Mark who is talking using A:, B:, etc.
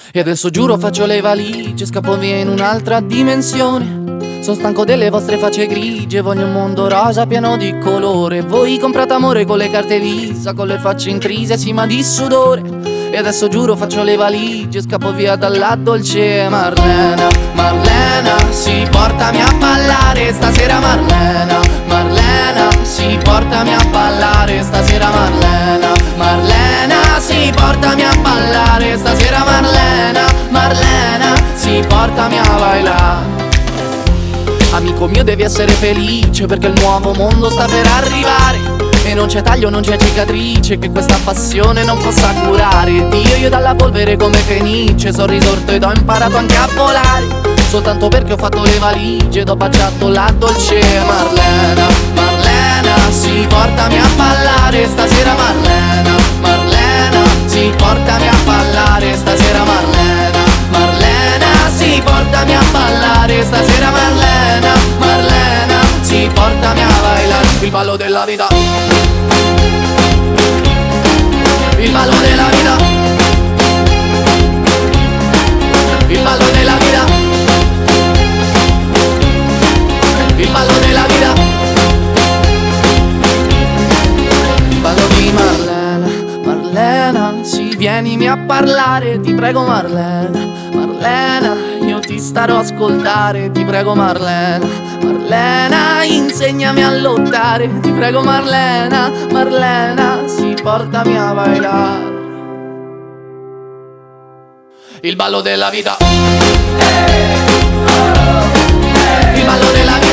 A: E adesso giuro faccio le valigie, scappo via in un'altra dimensione. Sono stanco delle vostre facce grigie, voglio un mondo rosa pieno di colore. Voi comprate amore con le carte Visa, con le facce intrise, sì ma di sudore. E adesso giuro faccio le valigie, scappo via dalla dolce Marlena. Marlena, sì portami a ballare stasera Marlena. Marlena, sì portami a ballare stasera Marlena. Marlena, sì portami a ballare stasera Marlena. Marlena, sì portami a bailare. Amico mio devi essere felice perché il nuovo mondo sta per arrivare. E non c'è taglio, non c'è cicatrice che questa passione non possa curare. Dio, io dalla polvere come Fenice sono risorto ed ho imparato anche a volare. Soltanto perché ho fatto le valigie ed ho baciato la dolce Marlena. Marlena, sì portami a ballare stasera Marlena. Marlena, sì portami a ballare stasera Marlena. Marlena, sì portami a ballare stasera Marlena. Marlena, sì portami a bailare il ballo della vita. Il ballo della vita. Il ballo della vita. Il ballo della vita. Il ballo di Marlena. Marlena, sì vienimi a parlare, ti prego Marlena. Marlena, io ti starò a ascoltare, ti prego Marlena. Marlena, insegnami a lottare, ti prego Marlena. Marlena, sì portami a bailare il ballo della vita. Il ballo della vita.